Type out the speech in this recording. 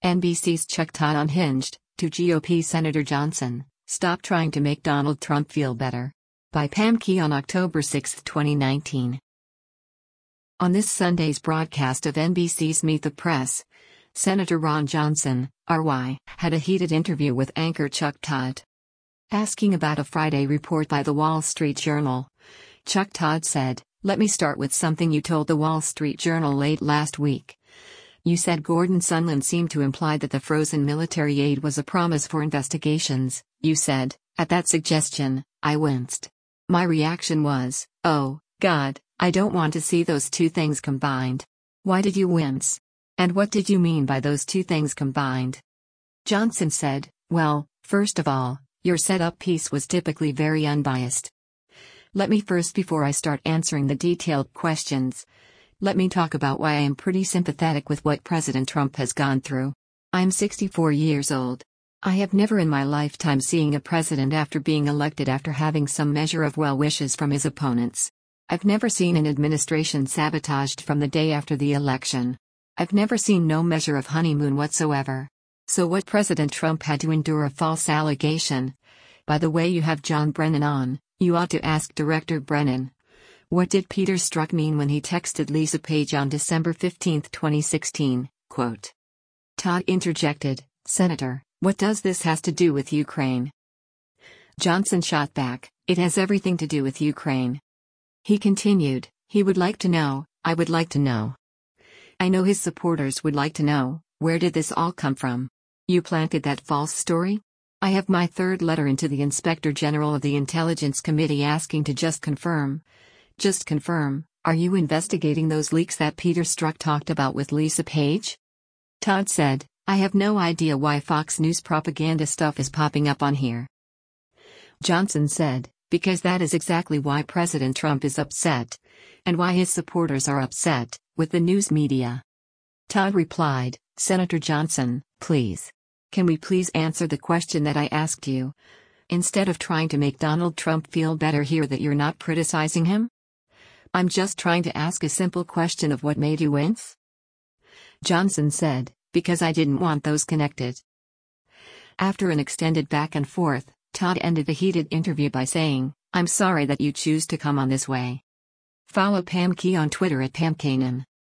NBC's Chuck Todd unhinged, to GOP Senator Johnson, "Stop trying to make Donald Trump feel better." By Pam Key on October 6, 2019. On this Sunday's broadcast of NBC's Meet the Press, Senator Ron Johnson, RY, had a heated interview with anchor Chuck Todd. Asking about a Friday report by The Wall Street Journal, Chuck Todd said, "Let me start with something you told The Wall Street Journal late last week. You said Gordon Sondland seemed to imply that the frozen military aid was a promise for investigations. You said, at that suggestion, I winced. My reaction was, oh, God, I don't want to see those two things combined." Why did you wince? And what did you mean by those two things combined? Johnson said, "Well, first of all, your setup piece was typically very unbiased. Let me first, before I start answering the detailed questions, let me talk about why I am pretty sympathetic with what President Trump has gone through. I am 64 years old. I have never in my lifetime seen a president after being elected after having some measure of well wishes from his opponents. I've never seen an administration sabotaged from the day after the election. I've never seen no measure of honeymoon whatsoever. So what President Trump had to endure a false allegation. By the way, you have John Brennan on, you ought to ask Director Brennan. What did Peter Strzok mean when he texted Lisa Page on December 15, 2016, quote. Todd interjected, "Senator, what does this has to do with Ukraine?" Johnson shot back, "It has everything to do with Ukraine." He continued, "He would like to know, I would like to know. I know his supporters would like to know, where did this all come from? You planted that false story? I have my third letter into the Inspector General of the Intelligence Committee asking to just confirm, are you investigating those leaks that Peter Strzok talked about with Lisa Page?" Todd said, "I have no idea why Fox News propaganda stuff is popping up on here." Johnson said, "Because that is exactly why President Trump is upset, and why his supporters are upset, with the news media." Todd replied, "Senator Johnson, please. Can we please answer the question that I asked you? Instead of trying to make Donald Trump feel better here that you're not criticizing him? I'm just trying to ask a simple question of what made you wince?" Johnson said, "Because I didn't want those connected." After an extended back and forth, Todd ended the heated interview by saying, "I'm sorry that you choose to come on this way." Follow Pam Key on Twitter at PamKanan.